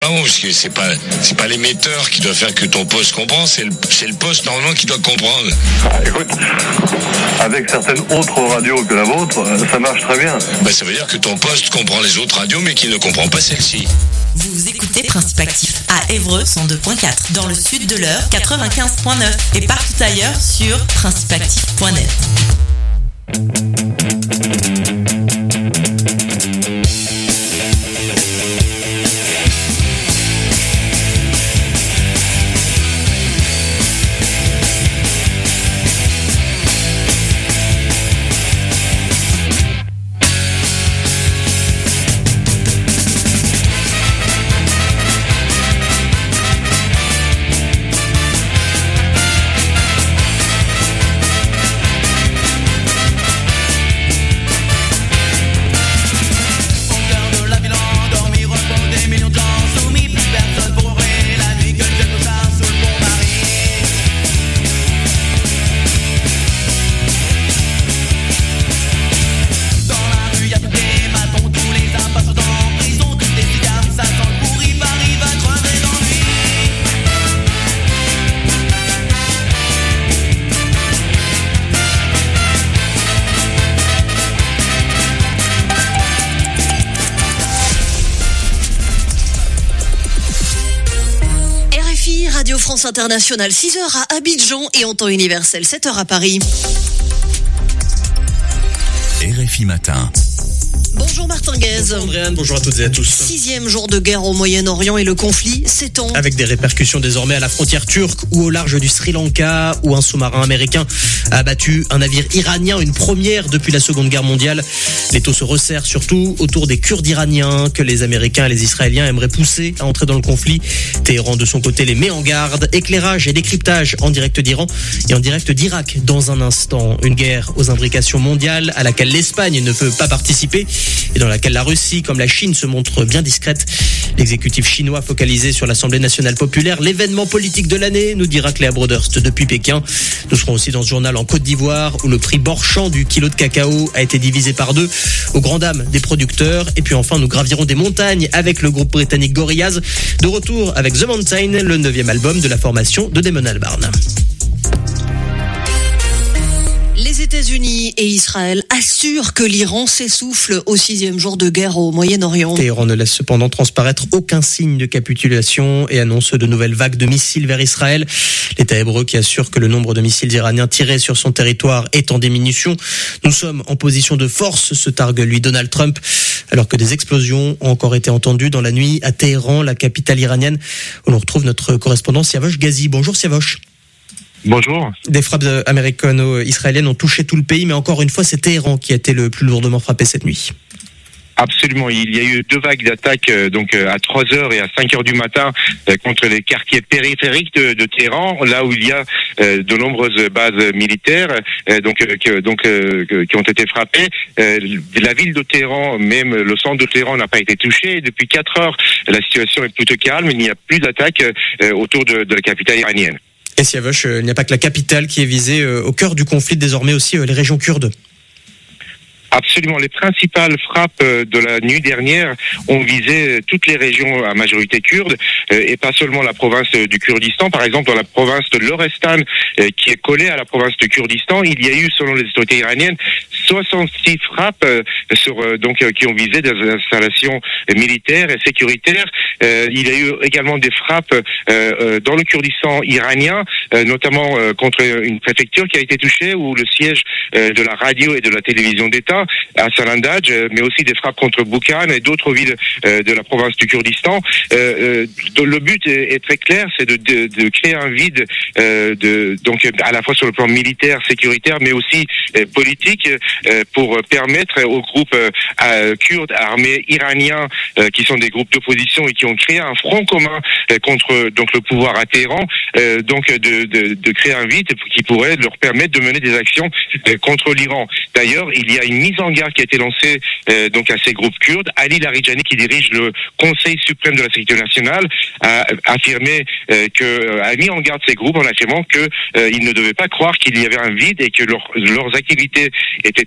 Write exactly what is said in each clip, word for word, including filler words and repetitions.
Non, parce que c'est pas, c'est pas l'émetteur qui doit faire que ton poste comprend, c'est le, c'est le poste normalement qui doit comprendre. Ah, écoute, avec certaines autres radios que la vôtre, ça marche très bien. Bah, ça veut dire que ton poste comprend les autres radios, mais qu'il ne comprend pas celle-ci. Vous écoutez Principe Actif à Évreux cent deux virgule quatre, dans le sud de l'Eure quatre-vingt-quinze virgule neuf et partout ailleurs sur principe actif point net. France Internationale, six heures à Abidjan et en temps universel, sept heures à Paris. R F I Matin. Bonjour Martin Guez. Bonjour Andréane, bonjour à toutes et à tous. Sixième jour de guerre au Moyen-Orient et le conflit s'étend. Avec des répercussions désormais à la frontière turque ou au large du Sri Lanka, où un sous-marin américain a abattu un navire iranien, une première depuis la Seconde Guerre mondiale. Les taux se resserrent surtout autour des Kurdes iraniens que les Américains et les Israéliens aimeraient pousser à entrer dans le conflit. Téhéran de son côté les met en garde. Éclairage et décryptage en direct d'Iran et en direct d'Irak dans un instant. Une guerre aux imbrications mondiales à laquelle l'Espagne ne veut pas participer et dans laquelle la Russie comme la Chine se montrent bien discrètes. L'exécutif chinois focalisé sur l'Assemblée nationale populaire, l'événement politique de l'année, nous dira Cléa Broderst depuis Pékin. Nous serons aussi dans ce journal en Côte d'Ivoire où le prix Borchamp du kilo de cacao a été divisé par deux aux grandes dames des producteurs. Et puis enfin, nous gravirons des montagnes avec le groupe britannique Gorillaz. De retour avec The Mountain, le neuvième album de la formation de Damon Albarn. Les États-Unis et Israël assurent que l'Iran s'essouffle au sixième jour de guerre au Moyen-Orient. Téhéran ne laisse cependant transparaître aucun signe de capitulation et annonce de nouvelles vagues de missiles vers Israël. L'État hébreu qui assure que le nombre de missiles iraniens tirés sur son territoire est en diminution. Nous sommes en position de force, se targue lui Donald Trump, alors que des explosions ont encore été entendues dans la nuit à Téhéran, la capitale iranienne, où l'on retrouve notre correspondant Siavosh Ghazi. Bonjour Siavosh. Bonjour. Des frappes américano-israéliennes ont touché tout le pays, mais encore une fois, c'est Téhéran qui a été le plus lourdement frappé cette nuit. Absolument, il y a eu deux vagues d'attaques euh, donc euh, à trois heures et à cinq heures du matin euh, contre les quartiers périphériques de, de Téhéran, là où il y a euh, de nombreuses bases militaires euh, donc euh, que, donc euh, que, qui ont été frappées. Euh, la ville de Téhéran, même le centre de Téhéran n'a pas été touché. Depuis quatre heures, la situation est plutôt calme. Il n'y a plus d'attaques euh, autour de, de la capitale iranienne. Et Siavosh, il n'y a pas que la capitale qui est visée euh, au cœur du conflit, désormais aussi euh, les régions kurdes. Absolument. Les principales frappes de la nuit dernière ont visé toutes les régions à majorité kurde et pas seulement la province du Kurdistan. Par exemple, dans la province de Lorestan, qui est collée à la province du Kurdistan, il y a eu, selon les autorités iraniennes, soixante-six frappes sur, donc, qui ont visé des installations militaires et sécuritaires. Il y a eu également des frappes dans le Kurdistan iranien, notamment contre une préfecture qui a été touchée, où le siège de la radio et de la télévision d'État à Salandaj, mais aussi des frappes contre Boukhan et d'autres villes euh, de la province du Kurdistan. Euh, euh, le but est, est très clair, c'est de, de, de créer un vide, euh, de, donc à la fois sur le plan militaire, sécuritaire, mais aussi euh, politique, euh, pour permettre aux groupes euh, kurdes, armés iraniens, euh, qui sont des groupes d'opposition et qui ont créé un front commun euh, contre donc le pouvoir à Téhéran, euh, donc de, de, de créer un vide qui pourrait leur permettre de mener des actions euh, contre l'Iran. D'ailleurs, il y a une mise en garde qui a été lancée euh, donc à ces groupes kurdes. Ali Larijani, qui dirige le Conseil suprême de la sécurité nationale, a affirmé euh, que a mis en garde ces groupes en affirmant que euh, ils ne devaient pas croire qu'il y avait un vide et que leur, leurs activités étaient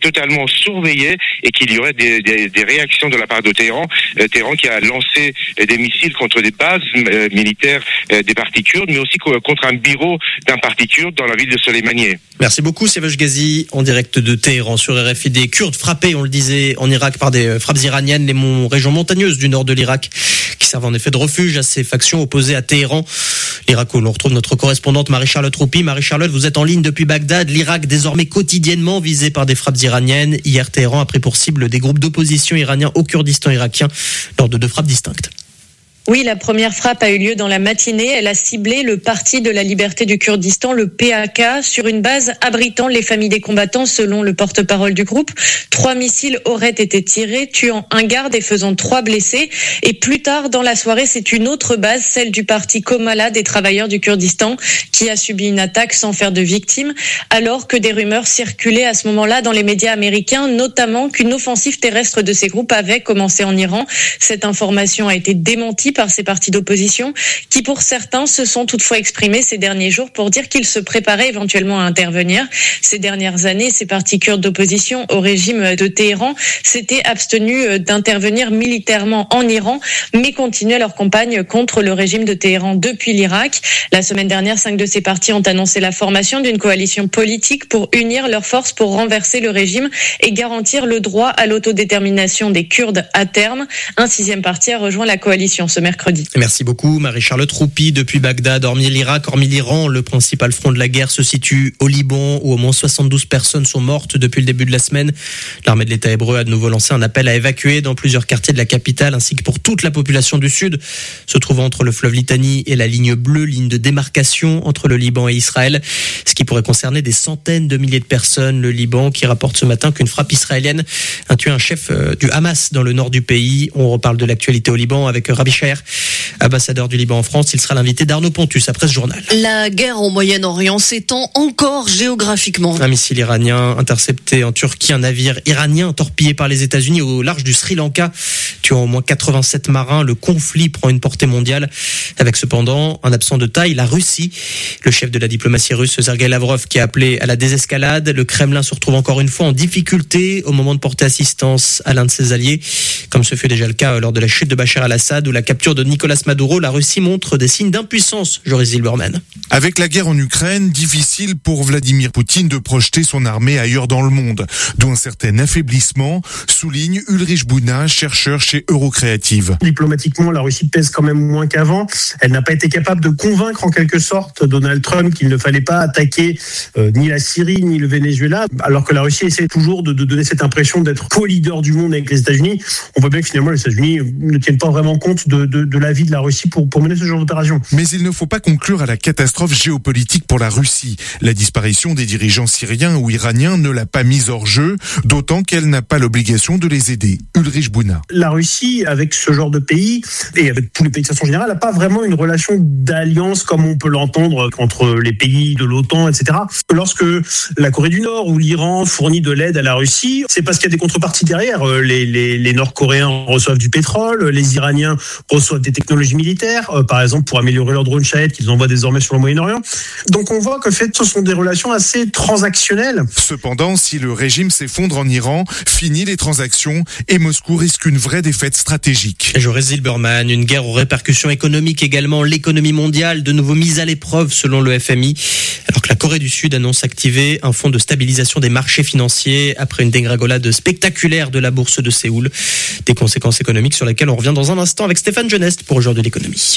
totalement surveillé et qu'il y aurait des, des, des réactions de la part de Téhéran. Euh, Téhéran qui a lancé euh, des missiles contre des bases euh, militaires euh, des partis kurdes, mais aussi co- contre un bureau d'un parti kurde dans la ville de Soleimaniye. Merci beaucoup, Sevesh Ghazi, en direct de Téhéran sur R F I. Des Kurdes frappés, on le disait, en Irak par des frappes iraniennes, les mon- régions montagneuses du nord de l'Irak, qui servent en effet de refuge à ces factions opposées à Téhéran. L'Irak où l'on retrouve notre correspondante Marie-Charlotte Roupi. Marie-Charlotte, vous êtes en ligne depuis Bagdad. L'Irak désormais quotidiennement visé par des frappes iraniennes. Hier, Téhéran a pris pour cible des groupes d'opposition iraniens au Kurdistan irakien lors de deux frappes distinctes. Oui, la première frappe a eu lieu dans la matinée. Elle a ciblé le Parti de la liberté du Kurdistan, le P A K, sur une base abritant les familles des combattants, selon le porte-parole du groupe. Trois missiles auraient été tirés, tuant un garde et faisant trois blessés. Et plus tard dans la soirée, c'est une autre base, celle du parti Komala des travailleurs du Kurdistan, qui a subi une attaque sans faire de victimes, alors que des rumeurs circulaient à ce moment-là dans les médias américains, notamment qu'une offensive terrestre de ces groupes avait commencé en Iran. Cette information a été démentie par ces partis d'opposition qui, pour certains, se sont toutefois exprimés ces derniers jours pour dire qu'ils se préparaient éventuellement à intervenir. Ces dernières années, ces partis kurdes d'opposition au régime de Téhéran s'étaient abstenus d'intervenir militairement en Iran, mais continuaient leur campagne contre le régime de Téhéran depuis l'Irak. La semaine dernière, cinq de ces partis ont annoncé la formation d'une coalition politique pour unir leurs forces pour renverser le régime et garantir le droit à l'autodétermination des Kurdes à terme. Un sixième parti a rejoint la coalition ce mercredi. Merci beaucoup, Marie-Charlotte Roupi. Depuis Bagdad, hormis l'Irak, hormis l'Iran, le principal front de la guerre se situe au Liban, où au moins soixante-douze personnes sont mortes depuis le début de la semaine. L'armée de l'État hébreu a de nouveau lancé un appel à évacuer dans plusieurs quartiers de la capitale, ainsi que pour toute la population du sud, se trouvant entre le fleuve Litani et la ligne bleue, ligne de démarcation entre le Liban et Israël, ce qui pourrait concerner des centaines de milliers de personnes. Le Liban qui rapporte ce matin qu'une frappe israélienne a tué un chef du Hamas dans le nord du pays. On reparle de l'actualité au Liban avec Rabbi Shaher, ambassadeur du Liban en France. Il sera l'invité d'Arnaud Pontus après ce journal. La guerre au Moyen-Orient s'étend encore géographiquement. Un missile iranien intercepté en Turquie, un navire iranien torpillé par les États-Unis au large du Sri Lanka, tuant au moins quatre-vingt-sept marins. Le conflit prend une portée mondiale, avec cependant un absent de taille, la Russie. Le chef de la diplomatie russe, Sergei Lavrov, qui a appelé à la désescalade. Le Kremlin se retrouve encore une fois en difficulté au moment de porter assistance à l'un de ses alliés, comme ce fut déjà le cas lors de la chute de Bachar al-Assad ou la capture de Nicolas Maduro. La Russie montre des signes d'impuissance, Joris Zilberman. Avec la guerre en Ukraine, difficile pour Vladimir Poutine de projeter son armée ailleurs dans le monde, d'où un certain affaiblissement, souligne Ulrich Bouna, chercheur chez Eurocréative. Diplomatiquement, la Russie pèse quand même moins qu'avant. Elle n'a pas été capable de convaincre en quelque sorte Donald Trump qu'il ne fallait pas attaquer euh, ni la Syrie ni le Venezuela, alors que la Russie essaie toujours de, de donner cette impression d'être co-leader du monde avec les États-Unis. On voit bien que finalement les États-Unis ne tiennent pas vraiment compte de, de, de l'avis de la Russie pour, pour mener ce genre d'opération. Mais il ne faut pas conclure à la catastrophe géopolitique pour la Russie. La disparition des dirigeants syriens ou iraniens ne l'a pas mise hors jeu, d'autant qu'elle n'a pas l'obligation de les aider. Ulrich Bouna. La Russie, avec ce genre de pays, et avec tous les pays de façon générale, n'a pas vraiment une relation d'alliance comme on peut l'entendre entre les pays de l'OTAN, et cetera. Lorsque la Corée du Nord ou l'Iran fournit de l'aide à la Russie, c'est parce qu'il y a des contreparties derrière. Les, les, les Nord-Coréens reçoivent du pétrole, les Iraniens reçoivent des technologies militaires, euh, par exemple pour améliorer leur drone Shahed qu'ils envoient désormais sur le Moyen-Orient. Donc on voit que en fait, ce sont des relations assez transactionnelles. Cependant, si le régime s'effondre en Iran, fini les transactions et Moscou risque une vraie défaite stratégique. Joris Zilberman, une guerre aux répercussions économiques également. L'économie mondiale, de nouveau mise à l'épreuve selon le F M I, alors que la Corée du Sud annonce activer un fonds de stabilisation des marchés financiers après une dégringolade spectaculaire de la bourse de Séoul. Des conséquences économiques sur lesquelles on revient dans un instant avec Stéphane Genest pour Aujourd'hui de l'économie.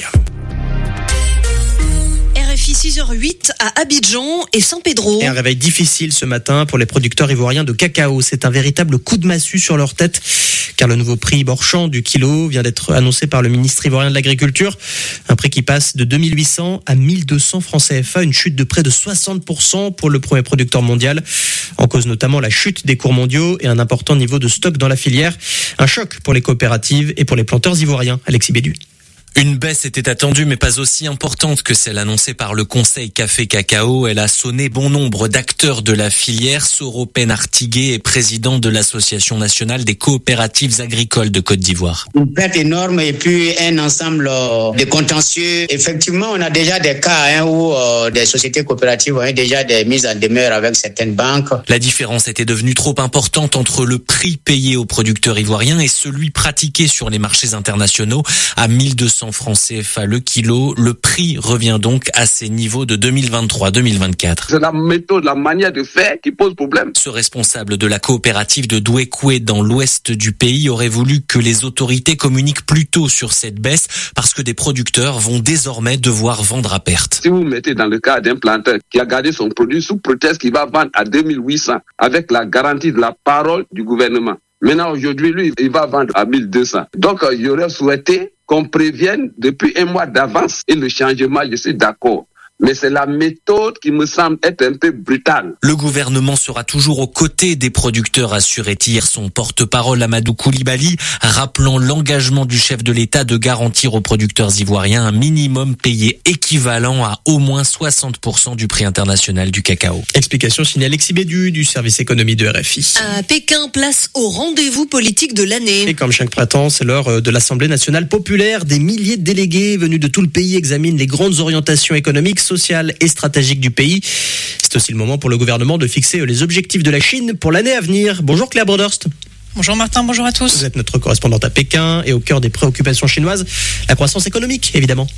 six heures huit à Abidjan et San Pedro. Et un réveil difficile ce matin pour les producteurs ivoiriens de cacao. C'est un véritable coup de massue sur leur tête, car le nouveau prix bord champ du kilo vient d'être annoncé par le ministre ivoirien de l'Agriculture. Un prix qui passe de deux mille huit cents à mille deux cents francs C F A, une chute de près de soixante pour cent pour le premier producteur mondial. En cause notamment la chute des cours mondiaux et un important niveau de stock dans la filière. Un choc pour les coopératives et pour les planteurs ivoiriens. Alexis Bédu. Une baisse était attendue, mais pas aussi importante que celle annoncée par le Conseil Café Cacao. Elle a sonné bon nombre d'acteurs de la filière. Soro Penartigué est président de l'Association nationale des coopératives agricoles de Côte d'Ivoire. Une perte énorme et puis un ensemble de contentieux. Effectivement, on a déjà des cas hein, où euh, des sociétés coopératives ont déjà des mises en demeure avec certaines banques. La différence était devenue trop importante entre le prix payé aux producteurs ivoiriens et celui pratiqué sur les marchés internationaux à mille deux cents francs C F A le kilo. Le prix revient donc à ses niveaux de deux mille vingt-trois deux mille vingt-quatre. C'est la méthode, la manière de faire qui pose problème. Ce responsable de la coopérative de Douékoué dans l'ouest du pays aurait voulu que les autorités communiquent plus tôt sur cette baisse parce que des producteurs vont désormais devoir vendre à perte. Si vous mettez dans le cas d'un planteur qui a gardé son produit sous prétexte qu'il va vendre à deux mille huit cents avec la garantie de la parole du gouvernement. Maintenant, aujourd'hui, lui, il va vendre à mille deux cents. Donc, euh, j'aurais souhaité qu'on prévienne depuis un mois d'avance et le changement, je suis d'accord. Mais c'est la méthode qui me semble être un peu brutale. Le gouvernement sera toujours aux côtés des producteurs, assurait hier son porte-parole Amadou Koulibaly, rappelant l'engagement du chef de l'État de garantir aux producteurs ivoiriens un minimum payé équivalent à au moins soixante pour cent du prix international du cacao. Explication signée Alexis Bédu du service économie de R F I. À Pékin, place au rendez-vous politique de l'année. Et comme chaque printemps, c'est l'heure de l'Assemblée nationale populaire. Des milliers de délégués venus de tout le pays examinent les grandes orientations économiques, sociales et stratégiques du pays. C'est aussi le moment pour le gouvernement de fixer les objectifs de la Chine pour l'année à venir. Bonjour Claire Broderst. Bonjour Martin, bonjour à tous. Vous êtes notre correspondante à Pékin et au cœur des préoccupations chinoises, la croissance économique évidemment.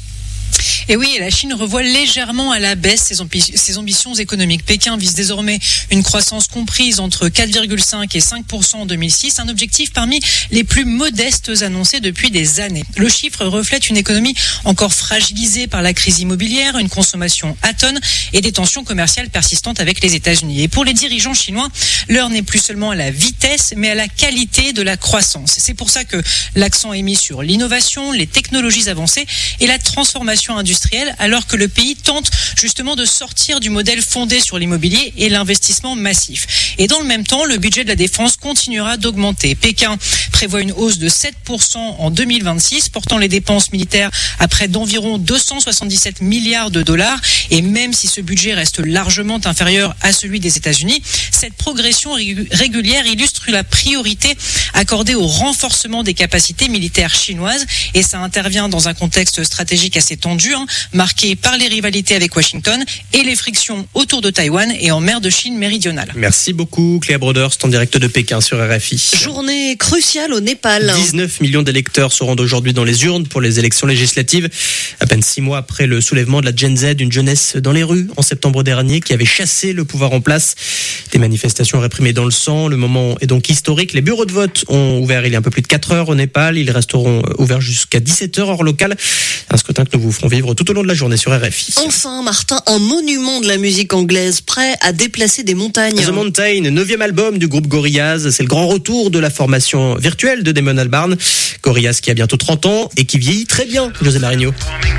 Et oui, la Chine revoit légèrement à la baisse ses, ambi- ses ambitions économiques. Pékin vise désormais une croissance comprise entre quatre virgule cinq et cinq pour cent en deux mille six, un objectif parmi les plus modestes annoncés depuis des années. Le chiffre reflète une économie encore fragilisée par la crise immobilière, une consommation atone et des tensions commerciales persistantes avec les États-Unis. Et pour les dirigeants chinois, l'heure n'est plus seulement à la vitesse, mais à la qualité de la croissance. C'est pour ça que l'accent est mis sur l'innovation, les technologies avancées et la transformation industrielle, alors que le pays tente justement de sortir du modèle fondé sur l'immobilier et l'investissement massif. Et dans le même temps, le budget de la défense continuera d'augmenter. Pékin prévoit une hausse de sept pour cent en deux mille vingt-six, portant les dépenses militaires à près d'environ deux cent soixante-dix-sept milliards de dollars. Et même si ce budget reste largement inférieur à celui des États-Unis, cette progression régulière illustre la priorité accordée au renforcement des capacités militaires chinoises. Et ça intervient dans un contexte stratégique assez tendu, hein, marqué par les rivalités avec Washington et les frictions autour de Taïwan et en mer de Chine méridionale. Merci beaucoup Claire Broderst en direct de Pékin sur R F I. Journée cruciale au Népal. dix-neuf millions d'électeurs se rendent aujourd'hui dans les urnes pour les élections législatives. À peine six mois après le soulèvement de la Gen Z, une jeunesse dans les rues en septembre dernier qui avait chassé le pouvoir en place. Des manifestations réprimées dans le sang. Le moment est donc historique. Les bureaux de vote ont ouvert il y a un peu plus de quatre heures au Népal. Ils resteront ouverts jusqu'à dix-sept heures hors local. Un scrutin que nous vous ferons vivre tout au long de la journée sur R F I. Enfin, Martin, un monument de la musique anglaise prêt à déplacer des montagnes. The Mountain, neuvième album du groupe Gorillaz. C'est le grand retour de la formation virtuelle de Damon Albarn. Gorillaz qui a bientôt trente ans et qui vieillit très bien, José Marigno.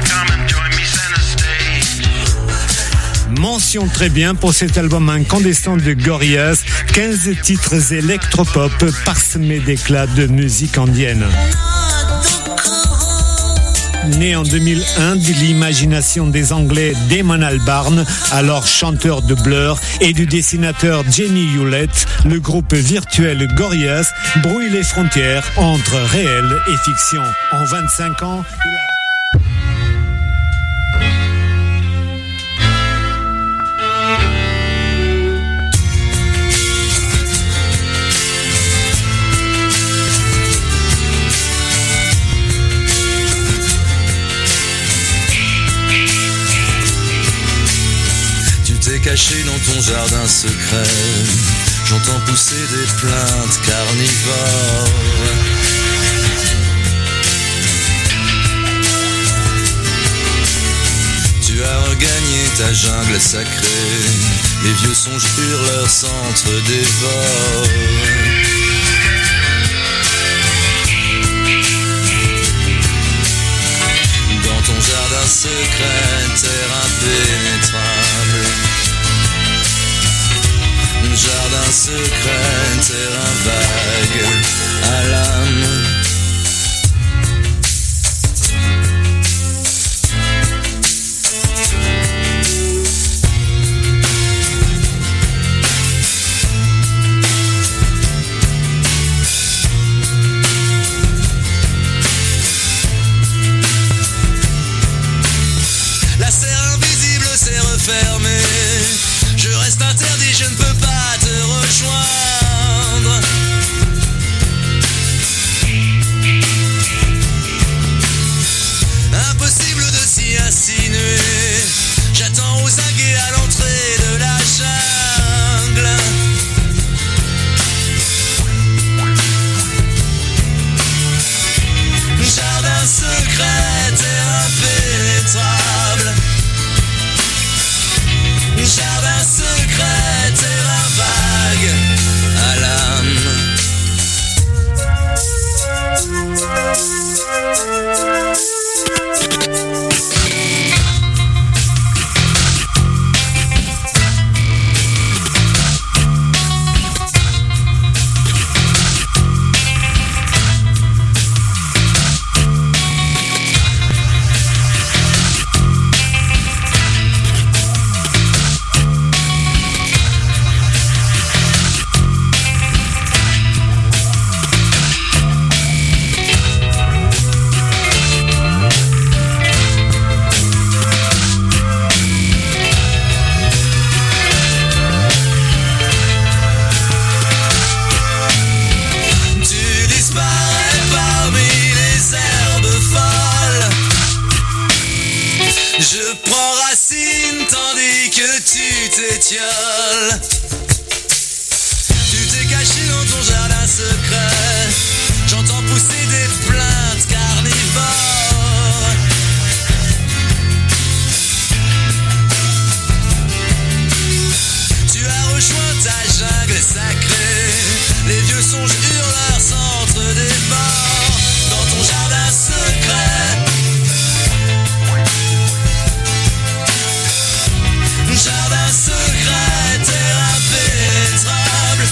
Mention très bien pour cet album incandescent de Gorillaz, quinze titres électropop parsemés d'éclats de musique indienne. Né en deux mille un de l'imagination des Anglais Damon Albarn, alors chanteur de Blur, et du dessinateur Jamie Hewlett, le groupe virtuel Gorillaz brouille les frontières entre réel et fiction. En vingt-cinq ans, il a... Caché dans ton jardin secret, j'entends pousser des plaintes carnivores. Tu as regagné ta jungle sacrée, les vieux songes hurlent, leur centre dévore. Dans ton jardin secret, terre impénétrable, jardin secret, terrain vague à l'âme. fermé. Je reste interdit, je ne peux pas te rejoindre. Impossible de s'y insinuer. J'attends aux aguets à l'entrée de la jungle. Jardin secret et impénétrable. Jardin secret, terrain vague à l'âme. Tu t'es caché dans ton jardin secret. J'entends pousser des plaintes carnivores. Tu as rejoint ta jungle sacrée. Les vieux songes hurleurs s'entre des morts dans ton jardin secret. Jardin secret, terrain impénétrable.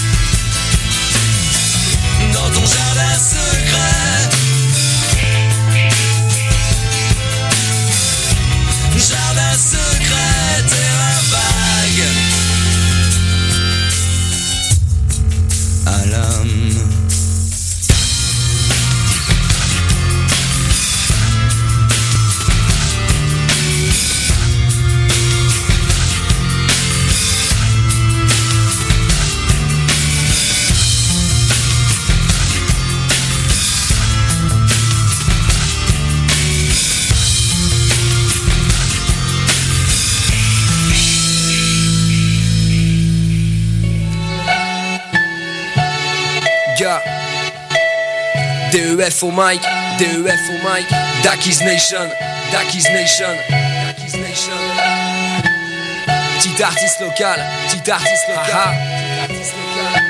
Dans ton jardin secret. Jardin secret, terrain vague à l'âme. D E F au mic, D E F au mic, Daki's Nation, Daki's Nation, Daki's Nation. Petit artiste local, petit artiste local, ah ah. Artiste local.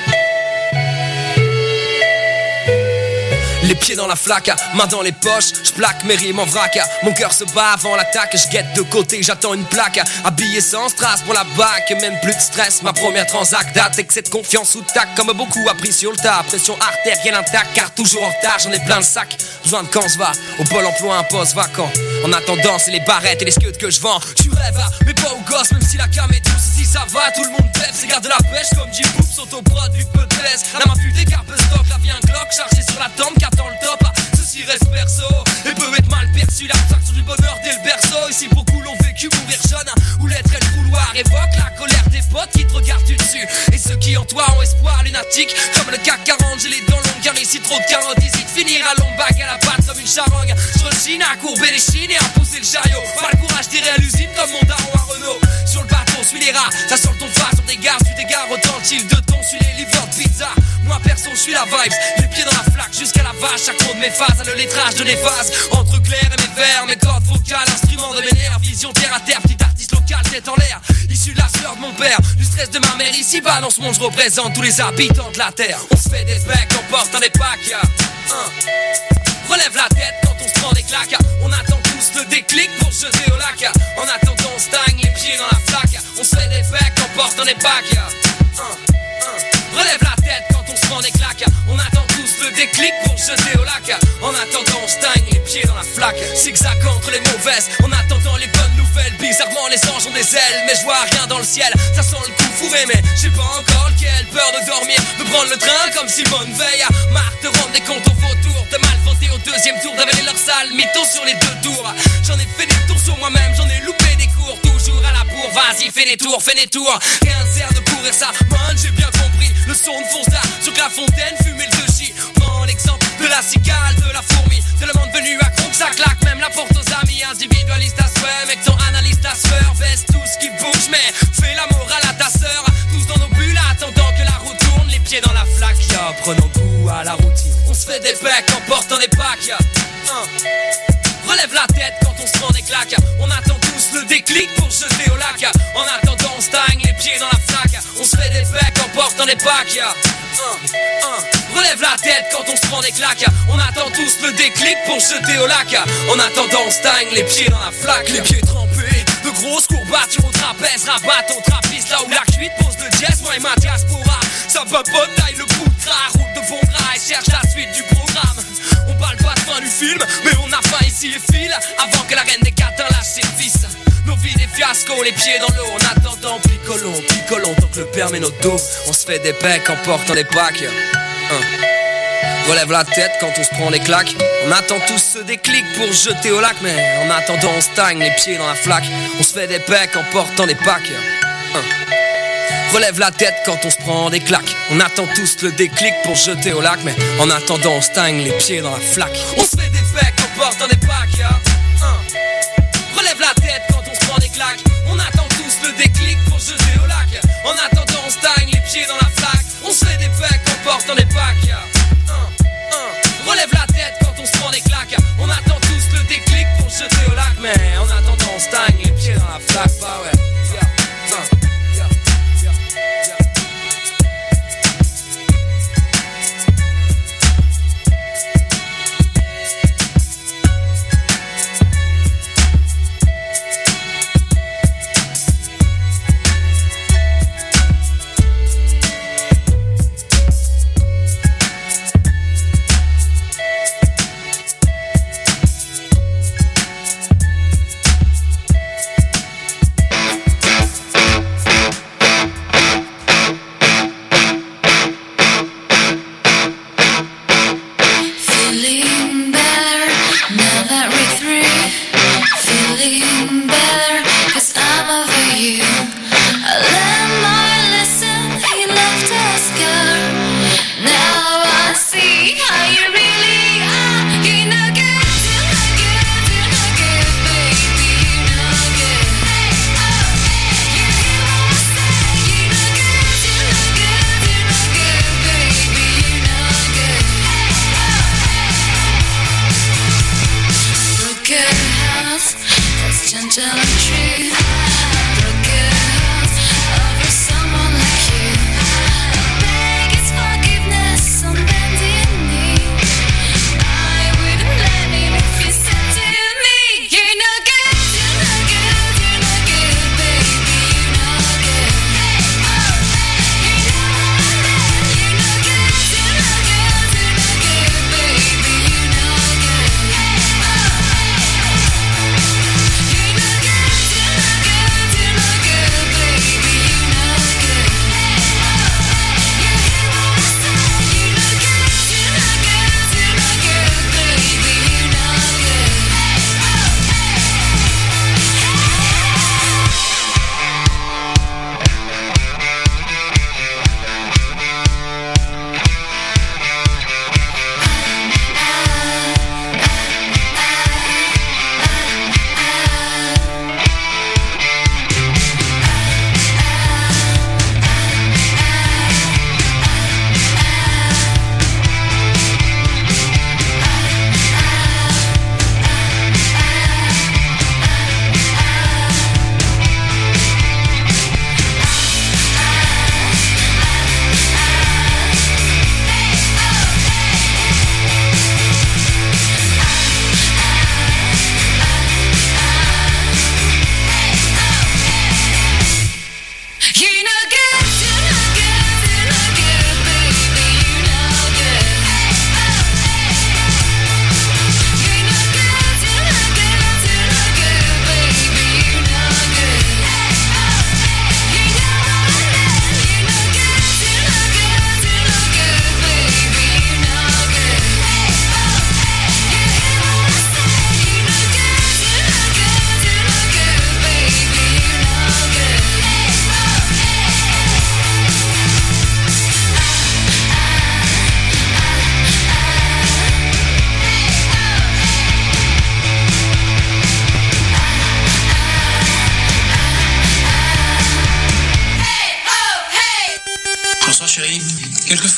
Les pieds dans la flaque, main dans les poches, je plaque mes rimes en vrac. Mon cœur se bat avant l'attaque, je guette de côté, j'attends une plaque. Habillé sans strass pour la bac, même plus de stress. Ma première transac date, excès de confiance sous tac. Comme beaucoup appris sur le tas, pression artérielle intacte. Car toujours en retard, j'en ai plein le sac. Besoin de quand se va, au pôle emploi un poste vacant. En attendant, c'est les barrettes et les scuds que je vends. Tu rêves, mais pas au gosse, même si la cam est douce. Ici ça va, tout le monde pève, c'est garde de la pêche. Comme Jim Boop, sont au prod, vu peu de laisse. La main fut des carpes stock, la vie un Glock, chargé sur la tombe, qu'attend le top. Ceci reste perso, et peut être mal perçu. L'abstraction du bonheur dès le berceau. Ici beaucoup l'ont vécu, mourir jeune. Où l'être et le couloir évoque la colère des potes qui te regardent du dessus. Et ceux qui en toi ont espoir lunatique. Comme le C A C quarante, j'ai les dents longues, car ici trop de carottes. Ici de finir à lombague à la patte comme une charogne. Je rechine à courber les chines et à pousser le chariot. Pas le courage d'irrer à l'usine comme mon daron à Renault. Sur le bateau, suis les rats, ça sort ton face sur des gares. Tu t'égares autant le chill de ton, suis les livreurs de pizza. Moi perso, je suis la vibes, les pieds dans la flaque jusqu'à la vache. Chaque mot de mes phases, à le lettrage de les phases. Entre clair et mes vers, mes cordes vocales, instrument de mes nerfs. Vision terre à terre, petit artiste local, tête en l'air. Issu de la sueur de mon père, du stress de ma mère. Ici bas dans ce monde, je représente tous les habitants de la terre. On se fait des becs, on porte un des packs. Hein. Relève la tête quand on se prend des claques. On attend tous le déclic pour se jeter au lac. En attendant, on stagne les pieds dans la flaque. On se fait des becs, on porte un des packs. Hein. Hein. Relève la tête quand on se prend des claques. On attend tous le déclic pour se jeter au lac. En attendant, on stagne les pieds dans la flaque. Zigzag entre les mauvaises, en attendant les bonnes nouvelles. Bizarrement, les anges ont des ailes, mais je vois rien dans le ciel. Ça sent le coup fourré, mais je sais pas encore lequel. Peur de dormir, de prendre le train comme Simone Veil. Marre de rendre des comptes au vautour, de mal voter au deuxième tour, d'avaler leur salle, mytho sur les deux tours. J'en ai fait des tours sur moi-même, j'en ai loupé des cours, toujours à la bourre. vas-y fais des tours, fais des tours. Rien ne sert de courir ça, man j'ai bien compris. Le son de Fonza sur que la fontaine, fumer le deux-chi. Prends l'exemple de la cigale, de la fourmi. Tellement devenu accro que ça claque, même la porte aux amis. Individualiste à souhait, mec ton analyste à sueur. Baisse tout ce qui bouge, mais fais la morale à ta sœur. Tous dans nos bulles, attendant que la roue tourne. Les pieds dans la flaque, ya, prenons goût à la routine. On se fait des becs en portant des packs, ya. Hein. Relève la tête quand on se prend des claques. On attend tous le déclic pour jeter au lac. En attendant on stagne les pieds dans la flaque. On se fait des becs en portant des packs, ya. Hein. Hein. Relève la tête quand on se prend des claques. On attend tous le déclic pour jeter au lac. En attendant on stagne les pieds dans la flaque. Les pieds trempés, de grosses courbatures au trapèze. Rabatte au trappiste là où la cuite pose le jazz. Moi et ma diaspora, ça papote, taille le bout de gras. Roule de bon gras et cherche la suite du programme. On parle pas de fin du film, mais on a faim ici et file. Avant que la reine des catins lâche ses vis. Nos vies des fiascos, les pieds dans l'eau. En attendant, picolons, picolons tant que le permet notre dos. On se fait des becs en portant des packs. Hein. Relève la tête quand on se prend des claques. On attend tous ce déclic pour jeter au lac. Mais en attendant on stagne les pieds dans la flaque. On se fait des becs en portant des packs. Hein. Relève la tête quand on se prend des claques. On attend tous le déclic pour jeter au lac. Mais en attendant on stagne les pieds dans la flaque. On se fait des becs en portant des packs. Hein. Relève la tête quand on se prend des claques. On attend tous le déclic pour jeter au lac. En attendant on stagne les pieds dans la flaque. On se fait des becs en portant des packs. Relève la tête quand on se prend des claques. On attend tous le déclic pour jeter au lac. Mais en attendant on stagne les pieds dans la flaque. Bah ouais.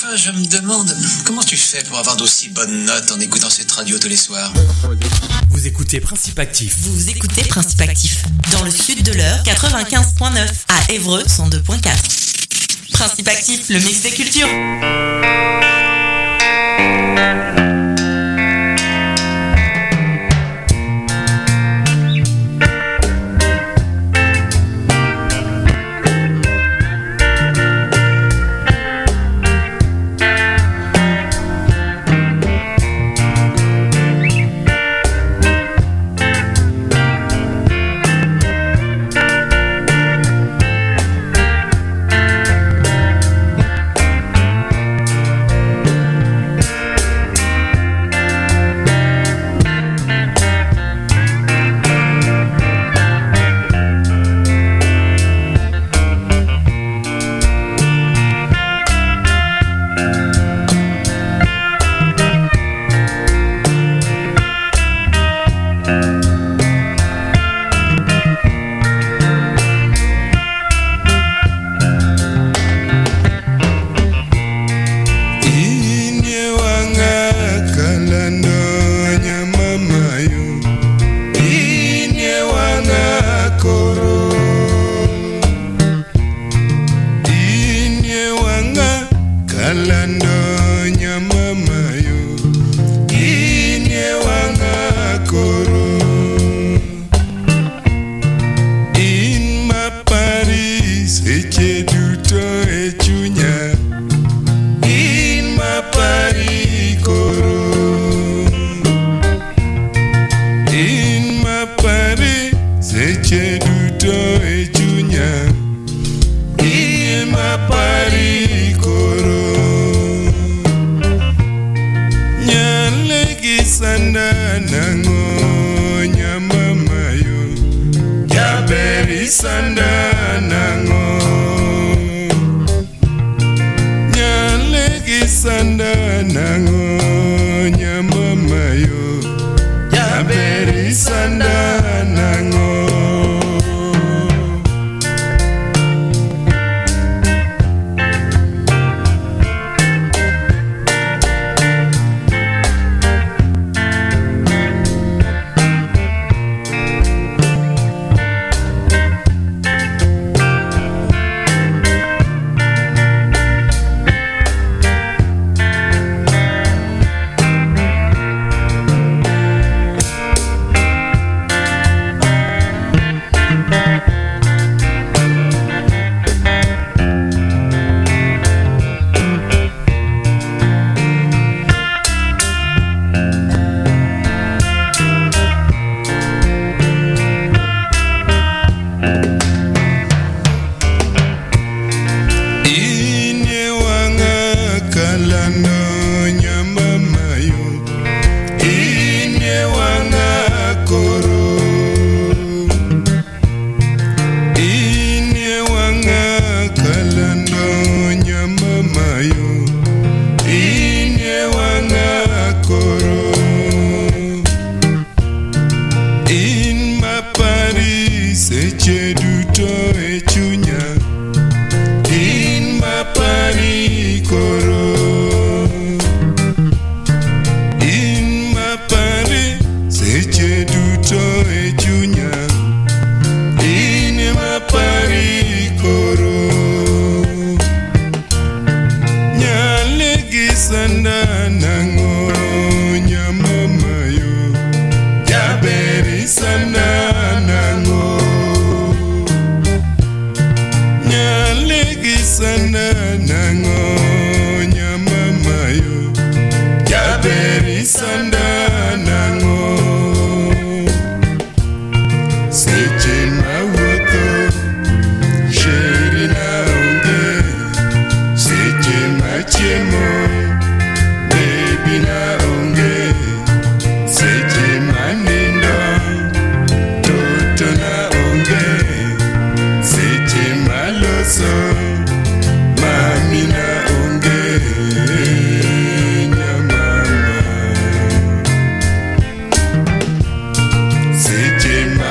je me demande comment tu fais pour avoir d'aussi bonnes notes en écoutant cette radio tous les soirs. Vous écoutez Principe Actif. Vous écoutez Principe Actif. Dans le sud de l'heure, quatre-vingt-quinze virgule neuf. À Évreux, cent deux virgule quatre. Principe Actif, le mix des cultures. So